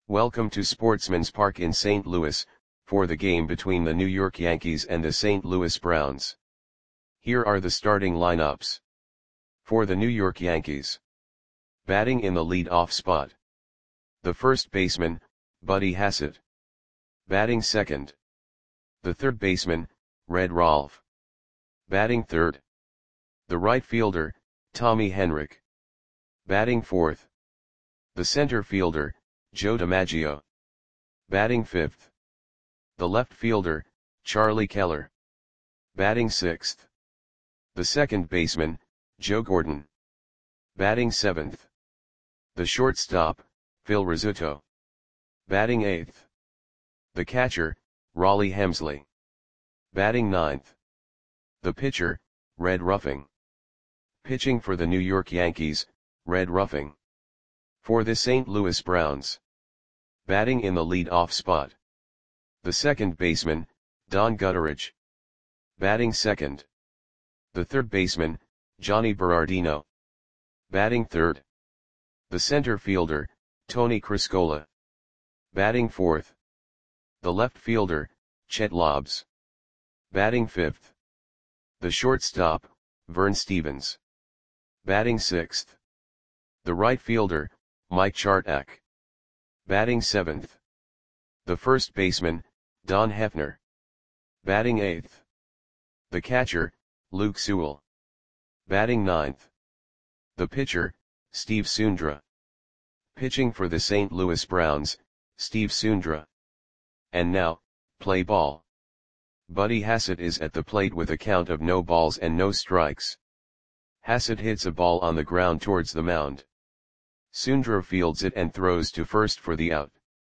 Welcome to Sportsman's Park in St. Louis, for the game between the New York Yankees and the St. Louis Browns. Here are the starting lineups. For the New York Yankees. Batting in the lead-off spot. The first baseman, Buddy Hassett. Batting second. The third baseman, Red Rolfe. Batting third. The right fielder, Tommy Henrich. Batting fourth. The center fielder, Joe DiMaggio. Batting fifth. The left fielder, Charlie Keller. Batting sixth. The second baseman, Joe Gordon. Batting seventh. The shortstop, Phil Rizzuto. Batting eighth. The catcher, Rollie Hemsley. Batting ninth. The pitcher, Red Ruffing. Pitching for the New York Yankees, Red Ruffing. For the St. Louis Browns. Batting in the lead-off spot. The second baseman, Don Gutteridge. Batting second. The third baseman, Johnny Berardino. Batting third. The center fielder, Tony Criscola. Batting fourth. The left fielder, Chet Lobbs. Batting fifth. The shortstop, Vern Stephens. Batting sixth. The right fielder, Mike Chartak. Batting seventh. The first baseman, Don Hefner. Batting eighth. The catcher, Luke Sewell. Batting ninth. The pitcher, Steve Sundra. Pitching for the St. Louis Browns, Steve Sundra. And now, play ball. Buddy Hassett is at the plate with a count of no balls and no strikes. Hassett hits a ball on the ground towards the mound. Sundra fields it and throws to first for the out.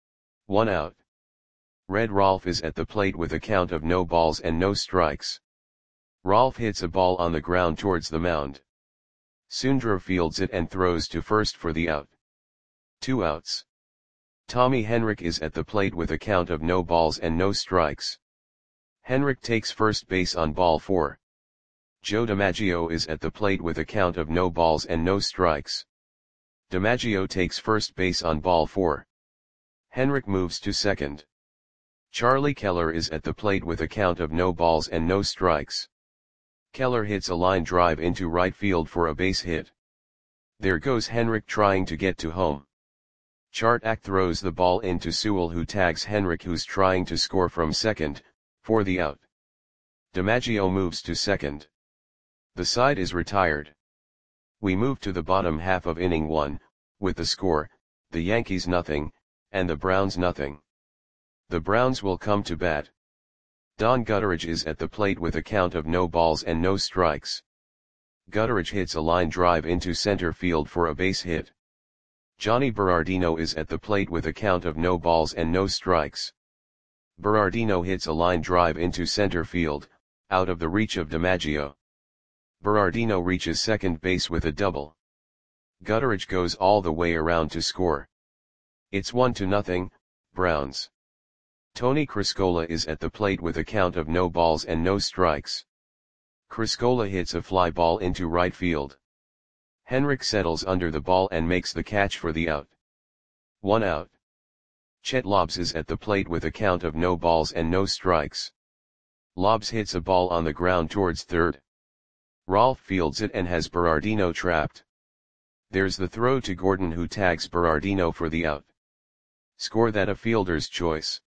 1 out. Red Rolfe is at the plate with a count of no balls and no strikes. Rolfe hits a ball on the ground towards the mound. Sundra fields it and throws to first for the out. 2 outs. Tommy Henrich is at the plate with a count of no balls and no strikes. Henrich takes first base on ball 4. Joe DiMaggio is at the plate with a count of no balls and no strikes. DiMaggio takes first base on ball 4. Henrich moves to second. Charlie Keller is at the plate with a count of no balls and no strikes. Keller hits a line drive into right field for a base hit. There goes Henrich trying to get to home. Chartak throws the ball into Sewell, who tags Henrich, who's trying to score from second, for the out. DiMaggio moves to second. The side is retired. We move to the bottom half of inning 1, with the score, the Yankees nothing, and the Browns nothing. The Browns will come to bat. Don Gutteridge is at the plate with a count of no balls and no strikes. Gutteridge hits a line drive into center field for a base hit. Johnny Berardino is at the plate with a count of no balls and no strikes. Berardino hits a line drive into center field, out of the reach of DiMaggio. Berardino reaches second base with a double. Gutteridge goes all the way around to score. It's 1-0, Browns. Tony Criscola is at the plate with a count of no balls and no strikes. Criscola hits a fly ball into right field. Henrich settles under the ball and makes the catch for the out. 1 out. Chet Lobbs is at the plate with a count of no balls and no strikes. Lobbs hits a ball on the ground towards third. Rolfe fields it and has Berardino trapped. There's the throw to Gordon, who tags Berardino for the out. Score that a fielder's choice.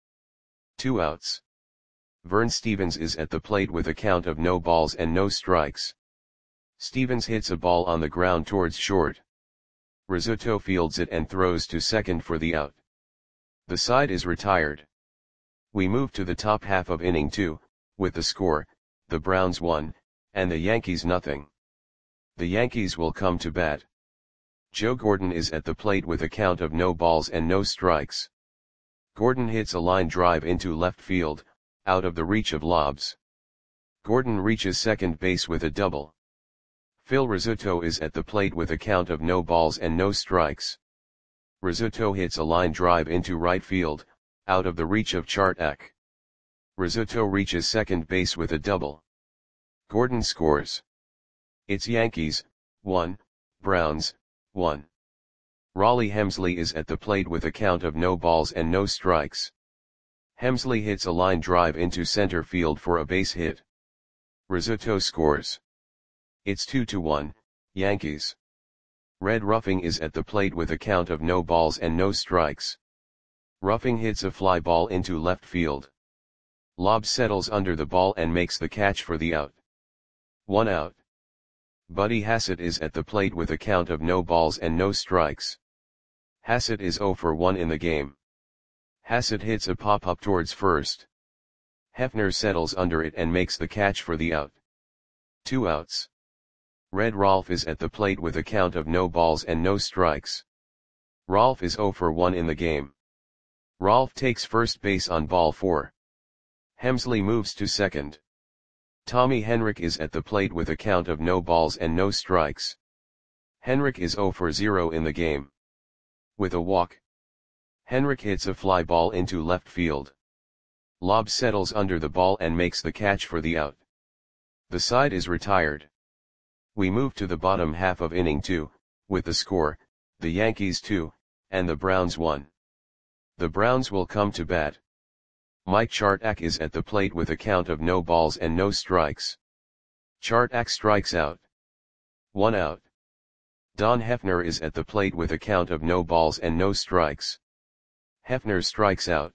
2 outs. Vern Stephens is at the plate with a count of no balls and no strikes. Stephens hits a ball on the ground towards short. Rizzuto fields it and throws to second for the out. The side is retired. We move to the top half of inning 2, with the score, the Browns 1, and the Yankees nothing. The Yankees will come to bat. Joe Gordon is at the plate with a count of no balls and no strikes. Gordon hits a line drive into left field, out of the reach of Lobbs. Gordon reaches second base with a double. Phil Rizzuto is at the plate with a count of no balls and no strikes. Rizzuto hits a line drive into right field, out of the reach of Chartak. Rizzuto reaches second base with a double. Gordon scores. It's Yankees, 1, Browns, 1. Raleigh Hemsley is at the plate with a count of no balls and no strikes. Hemsley hits a line drive into center field for a base hit. Rizzuto scores. It's 2-1, Yankees. Red Ruffing is at the plate with a count of no balls and no strikes. Ruffing hits a fly ball into left field. Lobb settles under the ball and makes the catch for the out. 1 out. Buddy Hassett is at the plate with a count of no balls and no strikes. Hassett is 0 for 1 in the game. Hassett hits a pop-up towards first. Hefner settles under it and makes the catch for the out. 2 outs. Red Rolfe is at the plate with a count of no balls and no strikes. Rolfe is 0 for 1 in the game. Rolfe takes first base on ball 4. Hemsley moves to second. Tommy Henrich is at the plate with a count of no balls and no strikes. Henrich is 0 for 0 in the game. With a walk, Henrich hits a fly ball into left field. Lobb settles under the ball and makes the catch for the out. The side is retired. We move to the bottom half of inning 2, with the score, the Yankees 2, and the Browns 1. The Browns will come to bat. Mike Chartak is at the plate with a count of no balls and no strikes. Chartak strikes out. 1 out. Don Hefner is at the plate with a count of no balls and no strikes. Hefner strikes out.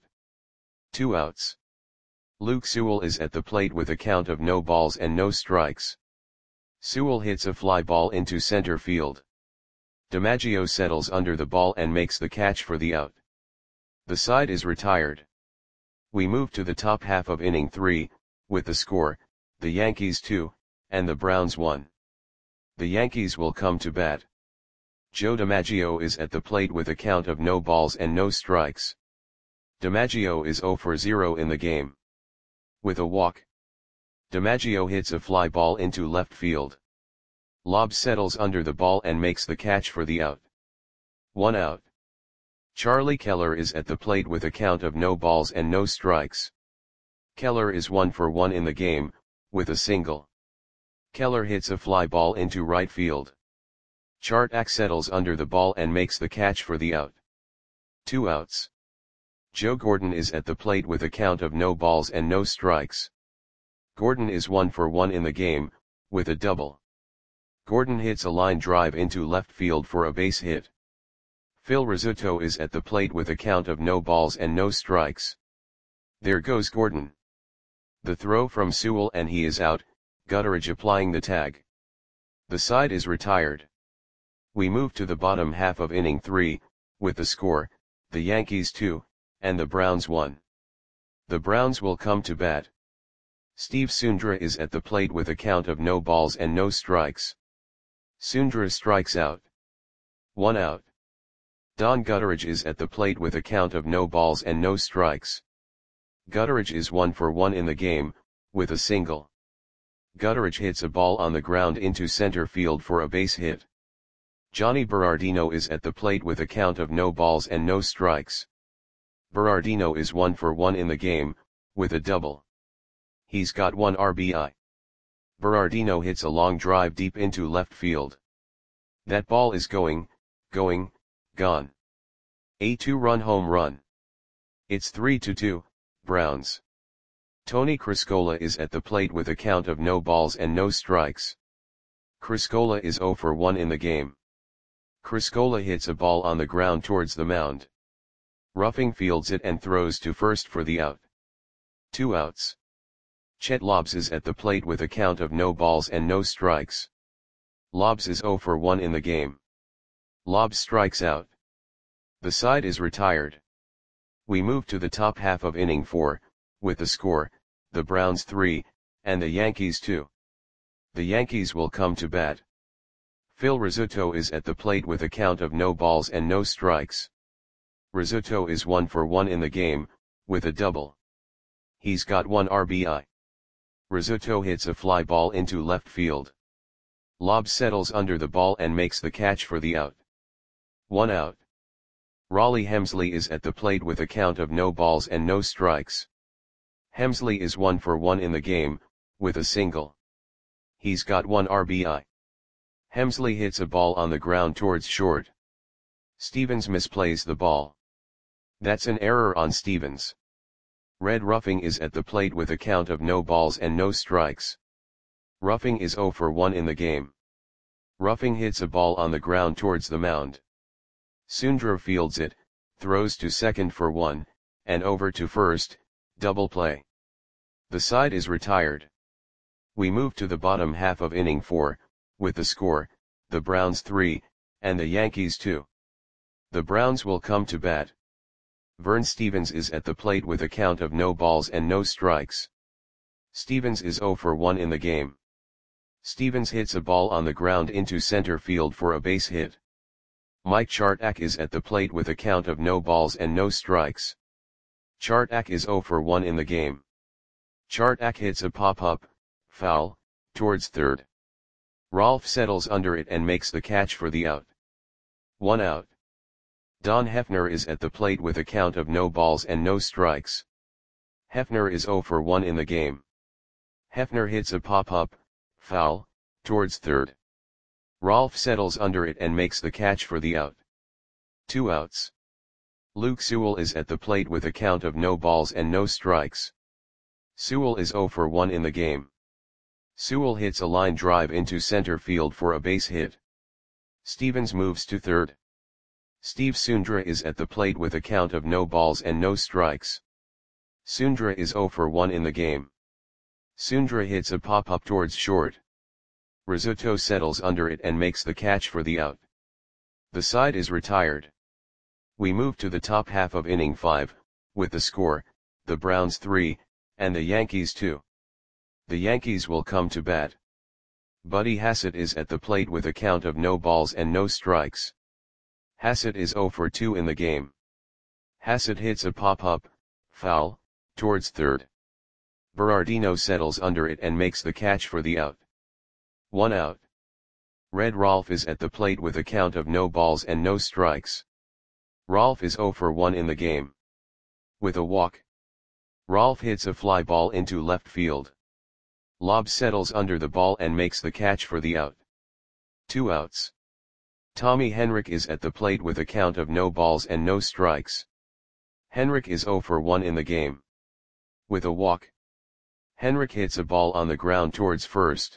2 outs. Luke Sewell is at the plate with a count of no balls and no strikes. Sewell hits a fly ball into center field. DiMaggio settles under the ball and makes the catch for the out. The side is retired. We move to the top half of inning 3, with the score, the Yankees 2, and the Browns 1. The Yankees will come to bat. Joe DiMaggio is at the plate with a count of no balls and no strikes. DiMaggio is 0 for 0 in the game. With a walk, DiMaggio hits a fly ball into left field. Lobb settles under the ball and makes the catch for the out. 1 out. Charlie Keller is at the plate with a count of no balls and no strikes. Keller is 1 for 1 in the game, with a single. Keller hits a fly ball into right field. Chartak settles under the ball and makes the catch for the out. 2 outs. Joe Gordon is at the plate with a count of no balls and no strikes. Gordon is 1 for 1 in the game, with a double. Gordon hits a line drive into left field for a base hit. Phil Rizzuto is at the plate with a count of no balls and no strikes. There goes Gordon. The throw from Sewell and he is out, Gutteridge applying the tag. The side is retired. We move to the bottom half of inning 3, with the score, the Yankees 2, and the Browns 1. The Browns will come to bat. Steve Sundra is at the plate with a count of no balls and no strikes. Sundra strikes out. 1 out. Don Gutteridge is at the plate with a count of no balls and no strikes. Gutteridge is 1 for 1 in the game, with a single. Gutteridge hits a ball on the ground into center field for a base hit. Johnny Berardino is at the plate with a count of no balls and no strikes. Berardino is 1 for 1 in the game, with a double. He's got 1 RBI. Berardino hits a long drive deep into left field. That ball is going, gone. A 2-run home run. It's 3-2, Browns. Tony Criscola is at the plate with a count of no balls and no strikes. Criscola is 0 for 1 in the game. Criscola hits a ball on the ground towards the mound. Ruffing fields it and throws to first for the out. 2 outs. Chet Lobbs is at the plate with a count of no balls and no strikes. Lobbs is 0 for 1 in the game. Lobbs strikes out. The side is retired. We move to the top half of inning 4, with the score, the Browns 3, and the Yankees 2. The Yankees will come to bat. Phil Rizzuto is at the plate with a count of no balls and no strikes. Rizzuto is 1 for 1 in the game, with a double. He's got 1 RBI. Rizzuto hits a fly ball into left field. Lobb settles under the ball and makes the catch for the out. 1 out. Raleigh Hemsley is at the plate with a count of no balls and no strikes. Hemsley is 1 for 1 in the game, with a single. He's got 1 RBI. Hemsley hits a ball on the ground towards short. Stevens misplays the ball. That's an error on Stevens. Red Ruffing is at the plate with a count of no balls and no strikes. Ruffing is 0 for 1 in the game. Ruffing hits a ball on the ground towards the mound. Sundra fields it, throws to second for 1, and over to first, double play. The side is retired. We move to the bottom half of inning 4, with the score, the Browns 3, and the Yankees 2. The Browns will come to bat. Vern Stevens is at the plate with a count of no balls and no strikes. Stevens is 0 for 1 in the game. Stevens hits a ball on the ground into center field for a base hit. Mike Chartak is at the plate with a count of no balls and no strikes. Chartak is 0 for 1 in the game. Chartak hits a pop-up, foul, towards third. Rolf settles under it and makes the catch for the out. 1 out. Don Hefner is at the plate with a count of no balls and no strikes. Hefner is 0 for 1 in the game. Hefner hits a pop-up, foul, towards third. Rolf settles under it and makes the catch for the out. 2 outs. Luke Sewell is at the plate with a count of no balls and no strikes. Sewell is 0 for 1 in the game. Sewell hits a line drive into center field for a base hit. Stevens moves to third. Steve Sundra is at the plate with a count of no balls and no strikes. Sundra is 0 for 1 in the game. Sundra hits a pop-up towards short. Rizzuto settles under it and makes the catch for the out. The side is retired. We move to the top half of inning 5, with the score, the Browns 3, and the Yankees 2. The Yankees will come to bat. Buddy Hassett is at the plate with a count of no balls and no strikes. Hassett is 0 for 2 in the game. Hassett hits a pop-up, foul, towards third. Berardino settles under it and makes the catch for the out. 1 out. Red Rolf is at the plate with a count of no balls and no strikes. Rolf is 0 for 1 in the game. With a walk. Rolf hits a fly ball into left field. Lobb settles under the ball and makes the catch for the out. 2 outs. Tommy Henrich is at the plate with a count of no balls and no strikes. Henrich is 0 for 1 in the game. With a walk. Henrich hits a ball on the ground towards first.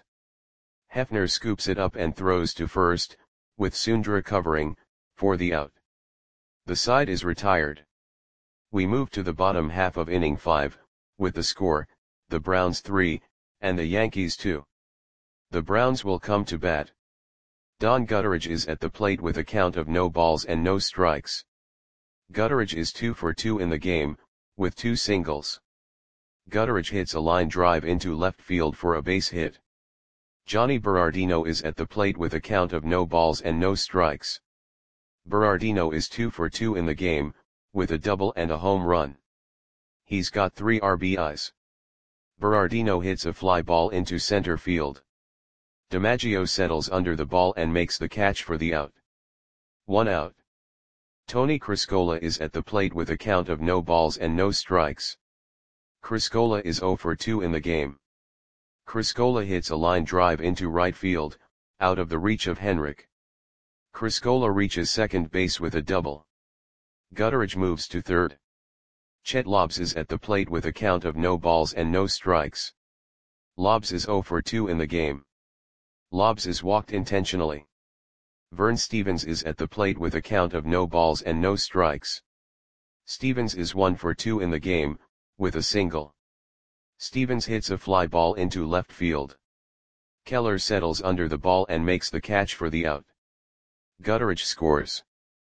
Hefner scoops it up and throws to first, with Sundra covering, for the out. The side is retired. We move to the bottom half of inning 5, with the score, the Browns 3, and the Yankees 2. The Browns will come to bat. Don Gutteridge is at the plate with a count of no balls and no strikes. Gutteridge is 2 for 2 in the game, with 2 singles. Gutteridge hits a line drive into left field for a base hit. Johnny Berardino is at the plate with a count of no balls and no strikes. Berardino is 2 for 2 in the game, with a double and a home run. He's got 3 RBIs. Berardino hits a fly ball into center field. DiMaggio settles under the ball and makes the catch for the out. 1 out. Tony Criscola is at the plate with a count of no balls and no strikes. Criscola is 0 for 2 in the game. Criscola hits a line drive into right field, out of the reach of Henrich. Criscola reaches second base with a double. Gutteridge moves to third. Chet Lobbs is at the plate with a count of no balls and no strikes. Lobbs is 0 for 2 in the game. Lobbs is walked intentionally. Vern Stevens is at the plate with a count of no balls and no strikes. Stevens is 1 for 2 in the game, with a single. Stevens hits a fly ball into left field. Keller settles under the ball and makes the catch for the out. Gutteridge scores.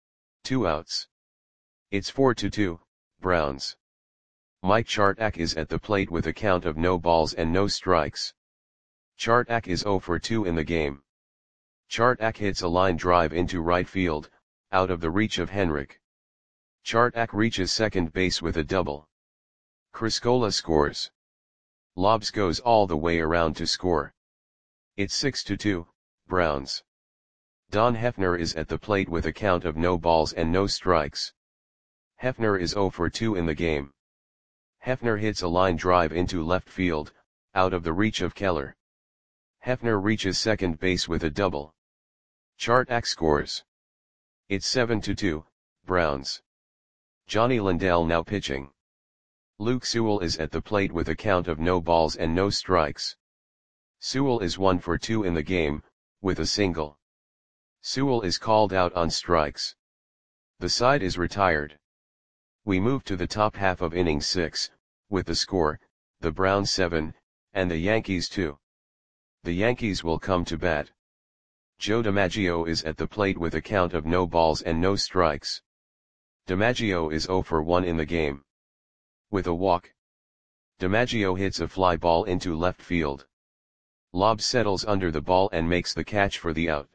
2 outs. It's 4-2, Browns. Mike Chartak is at the plate with a count of no balls and no strikes. Chartak is 0 for 2 in the game. Chartak hits a line drive into right field, out of the reach of Henrich. Chartak reaches second base with a double. Criscola scores. Lobbs goes all the way around to score. It's 6-2, Browns. Don Hefner is at the plate with a count of no balls and no strikes. Hefner is 0 for 2 in the game. Hefner hits a line drive into left field, out of the reach of Keller. Hefner reaches second base with a double. Chartak scores. It's 7-2, Browns. Johnny Lindell now pitching. Luke Sewell is at the plate with a count of no balls and no strikes. Sewell is 1 for 2 in the game, with a single. Sewell is called out on strikes. The side is retired. We move to the top half of inning 6, with the score, the Browns 7, and the Yankees 2. The Yankees will come to bat. Joe DiMaggio is at the plate with a count of no balls and no strikes. DiMaggio is 0 for 1 in the game. With a walk. DiMaggio hits a fly ball into left field. Lobb settles under the ball and makes the catch for the out.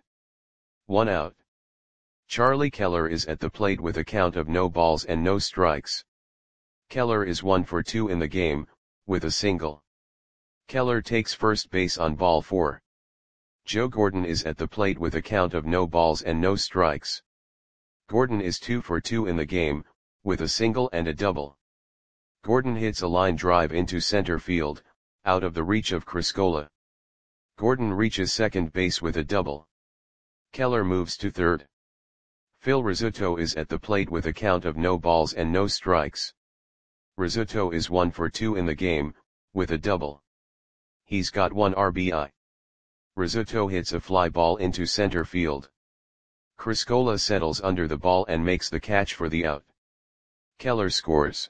1 out. Charlie Keller is at the plate with a count of no balls and no strikes. Keller is 1 for 2 in the game, with a single. Keller takes first base on ball 4. Joe Gordon is at the plate with a count of no balls and no strikes. Gordon is 2 for 2 in the game, with a single and a double. Gordon hits a line drive into center field, out of the reach of Criscola. Gordon reaches second base with a double. Keller moves to third. Phil Rizzuto is at the plate with a count of no balls and no strikes. Rizzuto is 1 for 2 in the game, with a double. He's got 1 RBI. Rizzuto hits a fly ball into center field. Criscola settles under the ball and makes the catch for the out. Keller scores.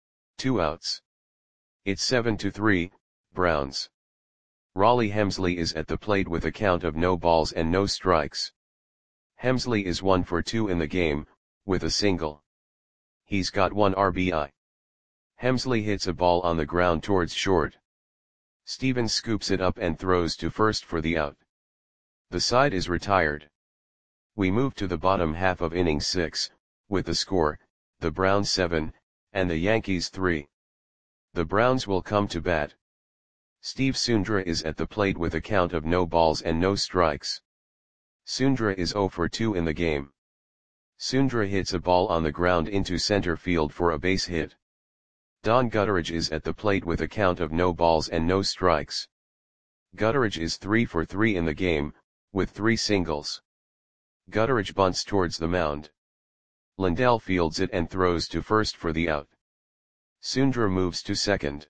2 outs. It's 7-3, Browns. Raleigh Hemsley is at the plate with a count of no balls and no strikes. Hemsley is 1 for 2 in the game, with a single. He's got 1 RBI. Hemsley hits a ball on the ground towards short. Stevens scoops it up and throws to first for the out. The side is retired. We move to the bottom half of inning 6, with the score, the Browns 7, and the Yankees 3. The Browns will come to bat. Steve Sundra is at the plate with a count of no balls and no strikes. Sundra is 0 for 2 in the game. Sundra hits a ball on the ground into center field for a base hit. Don Gutteridge is at the plate with a count of no balls and no strikes. Gutteridge is 3 for 3 in the game, with 3 singles. Gutteridge bunts towards the mound. Lindell fields it and throws to first for the out. Sundra moves to second.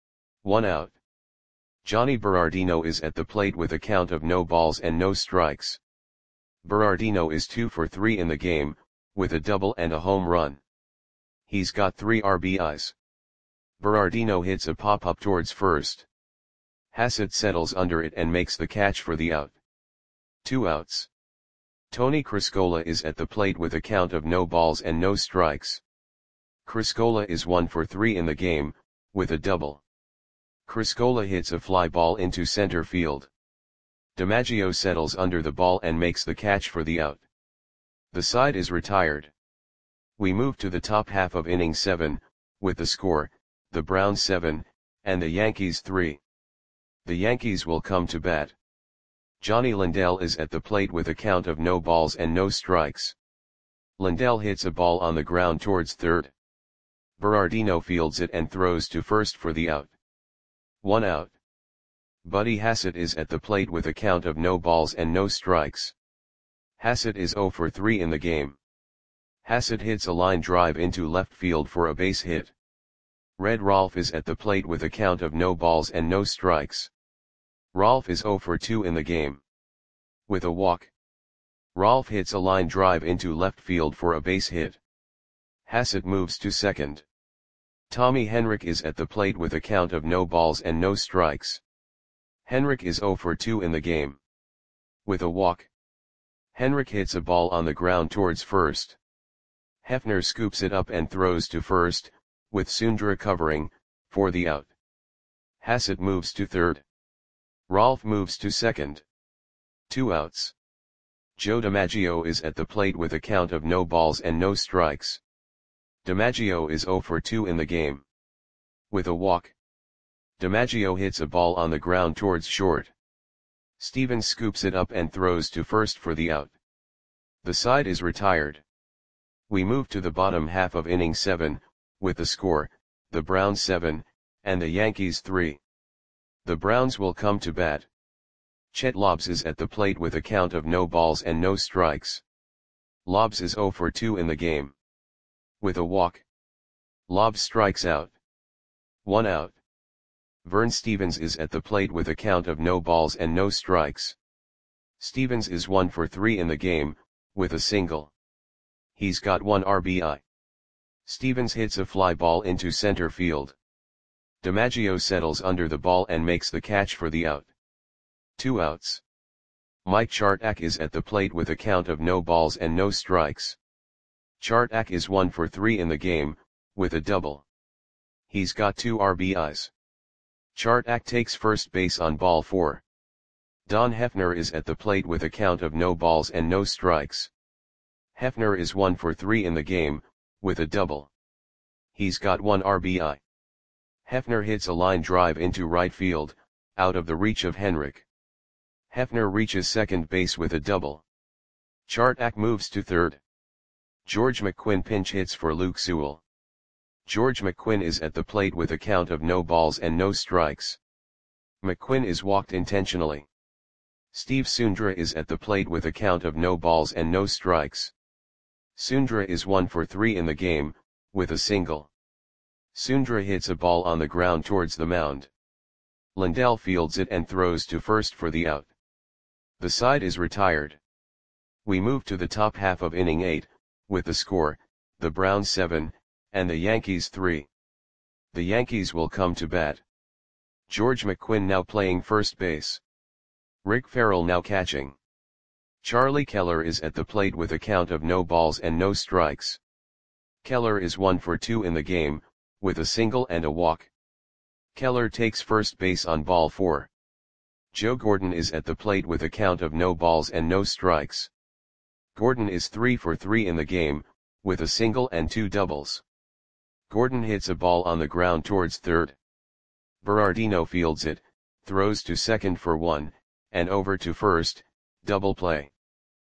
1 out. Johnny Berardino is at the plate with a count of no balls and no strikes. Berardino is 2 for 3 in the game, with a double and a home run. He's got 3 RBIs. Berardino hits a pop-up towards first. Hassett settles under it and makes the catch for the out. 2 outs. Tony Criscola is at the plate with a count of no balls and no strikes. Criscola is 1 for 3 in the game, with a double. Criscola hits a fly ball into center field. DiMaggio settles under the ball and makes the catch for the out. The side is retired. We move to the top half of inning 7, with the score, the Browns 7, and the Yankees 3. The Yankees will come to bat. Johnny Lindell is at the plate with a count of no balls and no strikes. Lindell hits a ball on the ground towards third. Berardino fields it and throws to first for the out. 1 out. Buddy Hassett is at the plate with a count of no balls and no strikes. Hassett is 0 for 3 in the game. Hassett hits a line drive into left field for a base hit. Red Rolfe is at the plate with a count of no balls and no strikes. Rolfe is 0 for 2 in the game. With a walk. Rolfe hits a line drive into left field for a base hit. Hassett moves to second. Tommy Henrich is at the plate with a count of no balls and no strikes. Henrich is 0 for 2 in the game. With a walk. Henrich hits a ball on the ground towards first. Hefner scoops it up and throws to first, with Sundra covering, for the out. Hassett moves to third. Rolfe moves to second. 2 outs. Joe DiMaggio is at the plate with a count of no balls and no strikes. DiMaggio is 0 for 2 in the game. With a walk. DiMaggio hits a ball on the ground towards short. Stevens scoops it up and throws to first for the out. The side is retired. We move to the bottom half of inning 7, with the score, the Browns 7, and the Yankees 3. The Browns will come to bat. Chet Lobbs is at the plate with a count of no balls and no strikes. Lobbs is 0 for 2 in the game. With a walk, Lobbs strikes out. 1 out. Vern Stephens is at the plate with a count of no balls and no strikes. Stephens is 1 for 3 in the game, with a single. He's got 1 RBI. Stephens hits a fly ball into center field. DiMaggio settles under the ball and makes the catch for the out. 2 outs. Mike Chartak is at the plate with a count of no balls and no strikes. Chartak is 1 for 3 in the game, with a double. He's got 2 RBIs. Chartak takes first base on ball 4. Don Hefner is at the plate with a count of no balls and no strikes. Hefner is 1 for 3 in the game, with a double. He's got 1 RBI. Hefner hits a line drive into right field, out of the reach of Henrik. Hefner reaches second base with a double. Chartak moves to third. George McQuinn pinch hits for Luke Sewell. George McQuinn is at the plate with a count of no balls and no strikes. McQuinn is walked intentionally. Steve Sundra is at the plate with a count of no balls and no strikes. Sundra is 1 for 3 in the game, with a single. Sundra hits a ball on the ground towards the mound. Lindell fields it and throws to first for the out. The side is retired. We move to the top half of inning 8, with the score, the Browns 7, and the Yankees 3. The Yankees will come to bat. George McQuinn now playing first base. Rick Farrell now catching. Charlie Keller is at the plate with a count of no balls and no strikes. Keller is 1 for 2 in the game, with a single and a walk. Keller takes first base on ball 4. Joe Gordon is at the plate with a count of no balls and no strikes. Gordon is 3 for 3 in the game, with a single and 2 doubles. Gordon hits a ball on the ground towards third. Berardino fields it, throws to second for 1, and over to first, double play.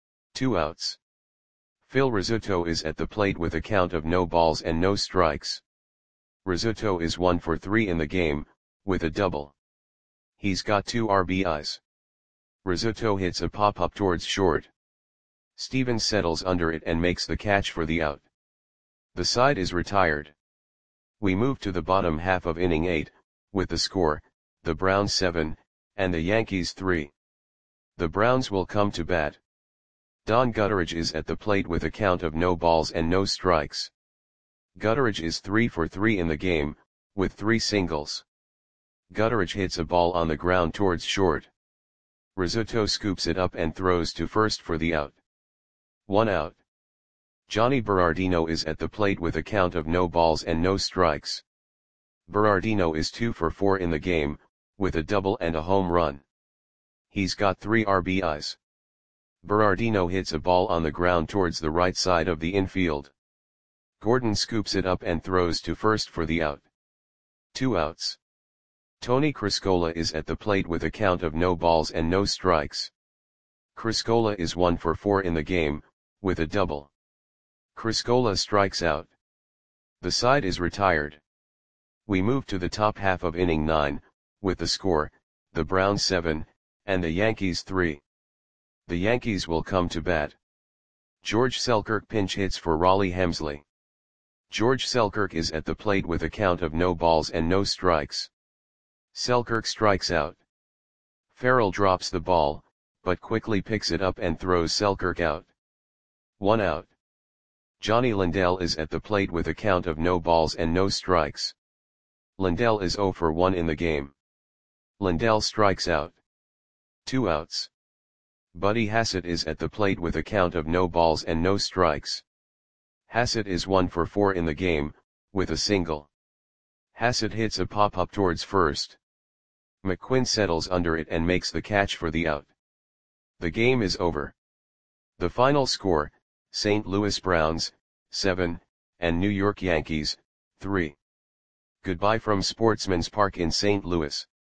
2 outs. Phil Rizzuto is at the plate with a count of no balls and no strikes. Rizzuto is 1 for 3 in the game, with a double. He's got 2 RBIs. Rizzuto hits a pop-up towards short. Stephens settles under it and makes the catch for the out. The side is retired. We move to the bottom half of inning 8, with the score, the Browns 7, and the Yankees 3. The Browns will come to bat. Don Gutteridge is at the plate with a count of no balls and no strikes. Gutteridge is 3 for 3 in the game, with 3 singles. Gutteridge hits a ball on the ground towards short. Rizzuto scoops it up and throws to first for the out. 1 out. Johnny Berardino is at the plate with a count of no balls and no strikes. Berardino is 2 for 4 in the game, with a double and a home run. He's got 3 RBIs. Berardino hits a ball on the ground towards the right side of the infield. Gordon scoops it up and throws to first for the out. 2 outs. Tony Criscola is at the plate with a count of no balls and no strikes. Criscola is 1 for 4 in the game, with a double. Criscola strikes out. The side is retired. We move to the top half of inning 9, with the score, the Browns 7, and the Yankees 3. The Yankees will come to bat. George Selkirk pinch hits for Raleigh Hemsley. George Selkirk is at the plate with a count of no balls and no strikes. Selkirk strikes out. Farrell drops the ball, but quickly picks it up and throws Selkirk out. 1 out. Johnny Lindell is at the plate with a count of no balls and no strikes. Lindell is 0 for 1 in the game. Lindell strikes out. 2 outs. Buddy Hassett is at the plate with a count of no balls and no strikes. Hassett is 1 for 4 in the game, with a single. Hassett hits a pop-up towards first. McQuinn settles under it and makes the catch for the out. The game is over. The final score, St. Louis Browns, 7, and New York Yankees, 3. Goodbye from Sportsman's Park in St. Louis.